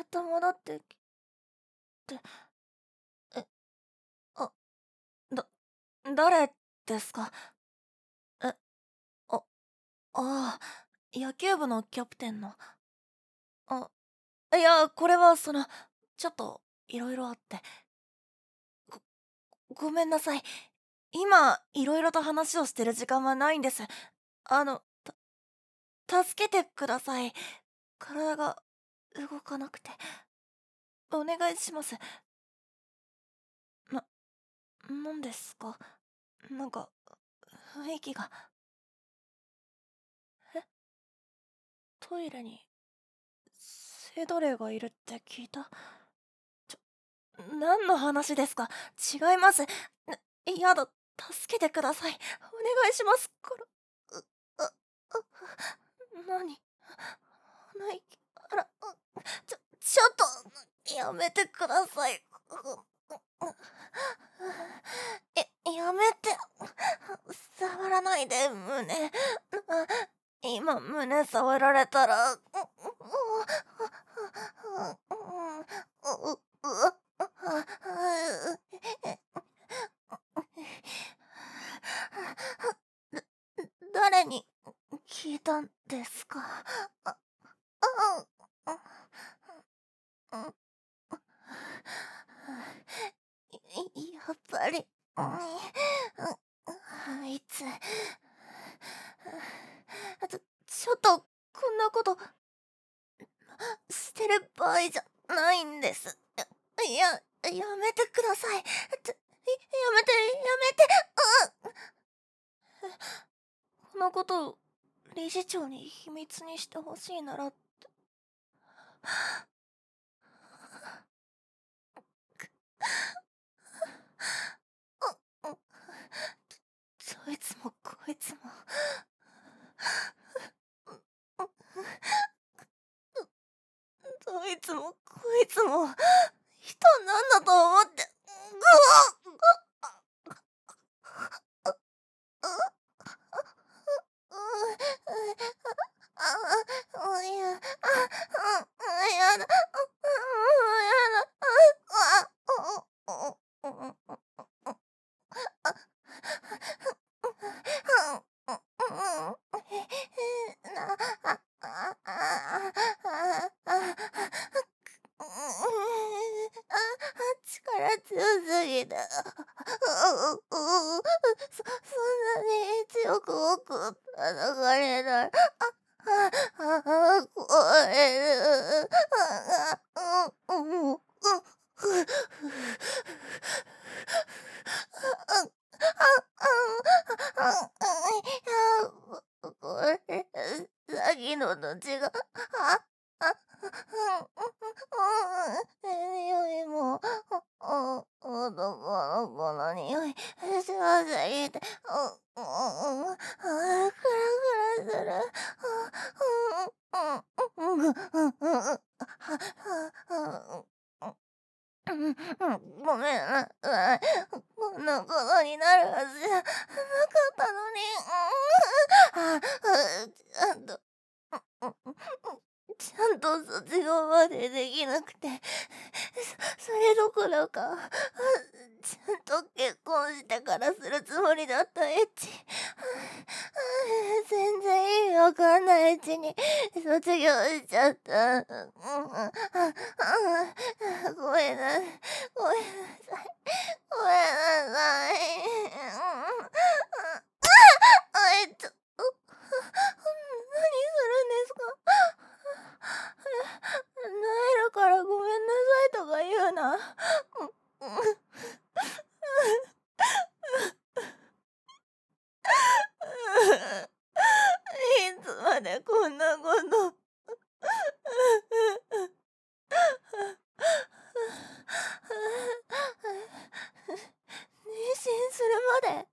と戻ってきて、え、あ、だ誰ですか？え、あ、ああ、野球部のキャプテンの。あ、いや、これはちょっと色々あって。ごめんなさい。今、色々と話をしてる時間はないんです。あの、助けてください。体が動かなくて。お願いします。ななんですか？なんか、雰囲気が。え、トイレに性奴隷がいるって聞いた？何の話ですか？違います。やだ、助けてください。お願いしますから。う、あ、何？鼻息、あら、ちょっと、やめてください。やめて。触らないで、胸。今、胸触られたら、誰に聞いたんですか？あ、あ、あ、やっぱり、あいつ、ちょっと、こんなことしてる場合じゃないんです。やめてください。やめて、やめて、このことを理事長に秘密にしてほしいならって。どいつもこいつも。どいつもこいつも人なんだと思って。やだ。力強すぎて。そんなに強く僕叩かれない。怖い。これ、さっきのと違う。匂いも、男の子の匂い、強すぎて、クラクラする。ごめんなさい。こんなことになるはずじゃなかったのに。ちゃんと、ちゃんと卒業までできなくて、それどころか、ちゃんと結婚してからするつもりだったエッチ。全然意味わかんないうちに卒業しちゃった。ごめんなさい。ごめんなさい。ごめんなさい。何するんですか？なえるからごめんなさいとか言うな。いつまでこんなこと。妊娠するまで。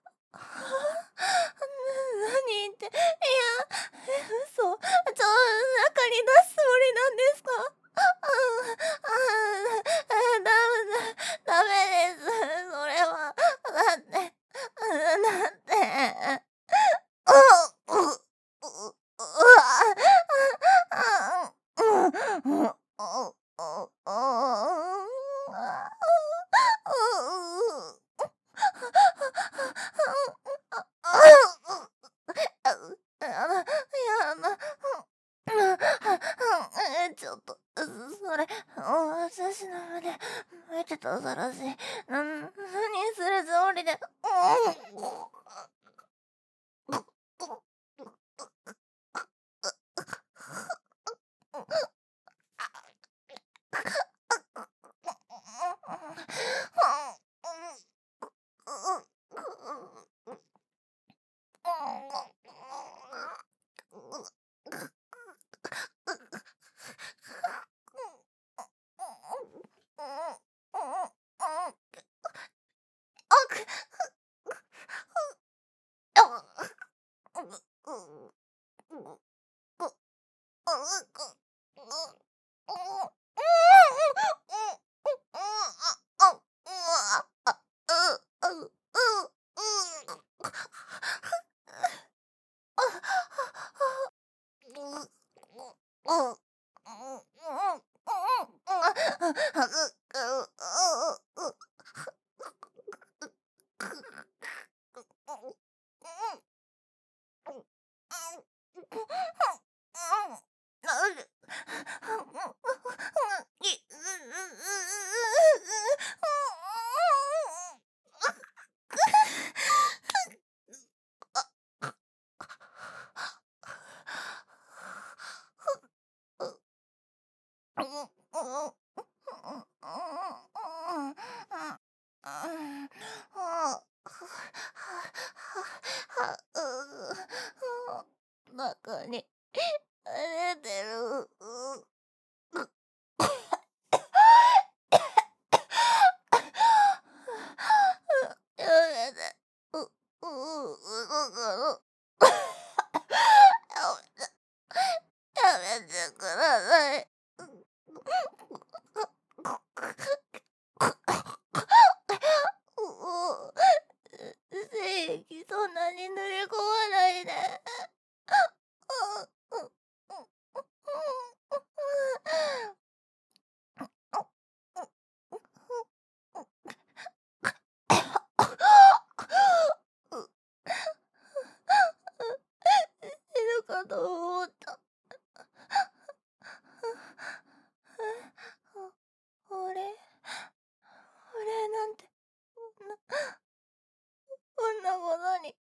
何言って、いや、嘘、中に出すつもりなんですか？ダメです、それは。だって、だって、うわ、 ちょっと、それ、私の胸、見てたざらし。何するつもりで。中に出てる。やめて。動くの。やめてください。精液そんなに塗り込まないで。死ぬかと思った。俺なんてこんなものに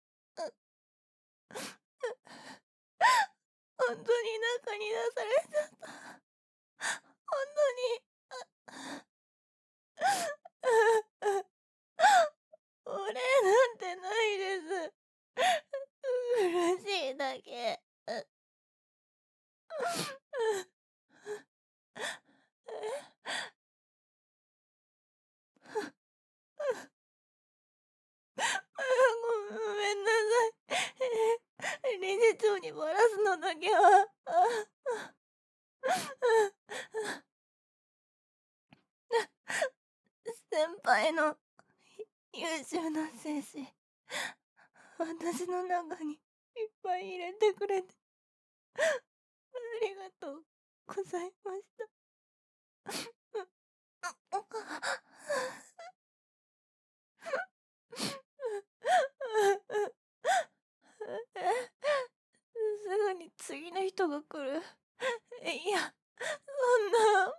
本当に中に出されちゃった。本当に俺なんてないです。苦しいだけ。ごめんなさい。理事長にバラすのだけは。先輩の優秀な精子、私の中にいっぱい入れてくれてありがとうございました。すぐに次の人が来る。いや、そんな。